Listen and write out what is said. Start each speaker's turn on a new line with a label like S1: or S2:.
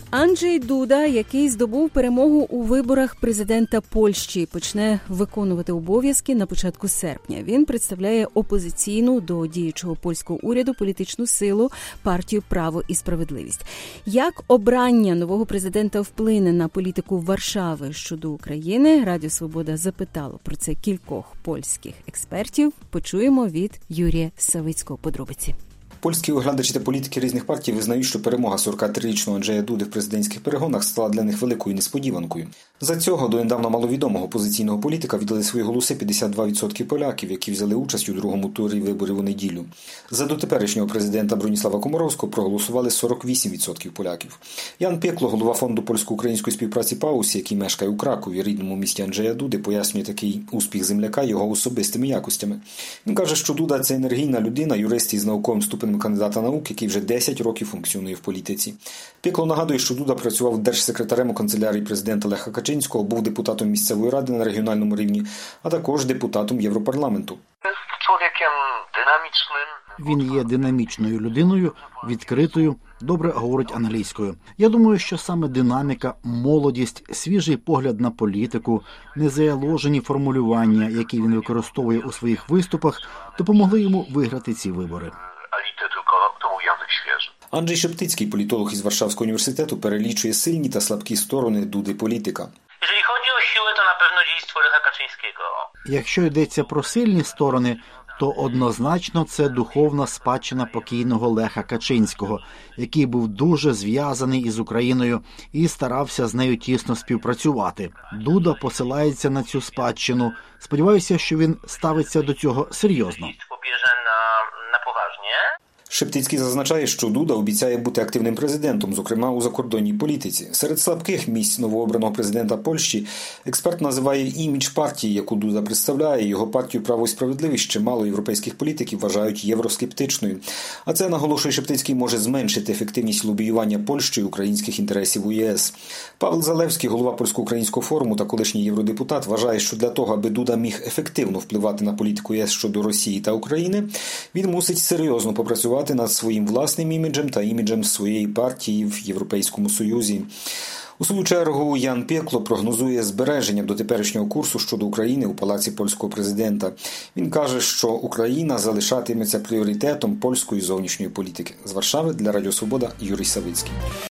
S1: Анджей Дуда, який здобув перемогу у виборах президента Польщі, почне виконувати обов'язки на початку серпня. Він представляє опозиційну до діючого польського уряду політичну силу партію «Право і справедливість». Як обрання нового президента вплине на політику Варшави щодо України, Радіо Свобода запитало про це кількох польських експертів. Почуємо від Юрія Савицького подробиці.
S2: Польські оглядачі та політики різних партій визнають, що перемога 43-річного Анджея Дуди в президентських перегонах стала для них великою несподіванкою. За цього до недавно маловідомого опозиційного політика віддали свої голоси 52% поляків, які взяли участь у другому турі виборів у неділю. За дотеперішнього президента Броніслава Комаровського проголосували 48% поляків. Ян Пекло, голова фонду польсько-української співпраці «Паусі», який мешкає у Кракові, рідному місті Анджея Дуди, пояснює такий успіх земляка його особистими якостями. Він каже, що Дуда – це енергійна людина, юрист із науковим ступенем кандидата наук, який вже 10 років функціонує в політиці. Пекло нагадує, що Дуда працював держсекретарем у канцелярії президента Леха Качинського, був депутатом місцевої ради на регіональному рівні, а також депутатом Європарламенту.
S3: Він є динамічною людиною, відкритою, добре говорить англійською. Я думаю, що саме динаміка, молодість, свіжий погляд на політику, незаложені формулювання, які він використовує у своїх виступах, допомогли йому виграти ці вибори.
S2: Анджей Шептицький, політолог із Варшавського університету, перелічує сильні та слабкі сторони Дуди політика.
S3: Якщо йдеться про сильні сторони, то однозначно це духовна спадщина покійного Леха Качинського, який був дуже зв'язаний із Україною і старався з нею тісно співпрацювати. Дуда посилається на цю спадщину. Сподіваюся, що він ставиться до цього серйозно.
S2: Шептицький зазначає, що Дуда обіцяє бути активним президентом, зокрема у закордонній політиці. Серед слабких місць новообраного президента Польщі експерт називає імідж партії, яку Дуда представляє. Його партію «Право і справедливість» чимало європейських політиків вважають євроскептичною. А це, наголошує Шептицький, може зменшити ефективність лобіювання Польщею українських інтересів у ЄС. Павел Залевський, голова Польсько-українського форуму та колишній євродепутат, вважає, що для того, аби Дуда міг ефективно впливати на політику ЄС щодо Росії та України, він мусить серйозно попрацювати над своїм власним іміджем та іміджем своєї партії в Європейському Союзі. У свою чергу Ян Пекло прогнозує збереження дотеперішнього курсу щодо України у палаці польського президента. Він каже, що Україна залишатиметься пріоритетом польської зовнішньої політики. З Варшави для Радіо Свобода Юрій Савицький.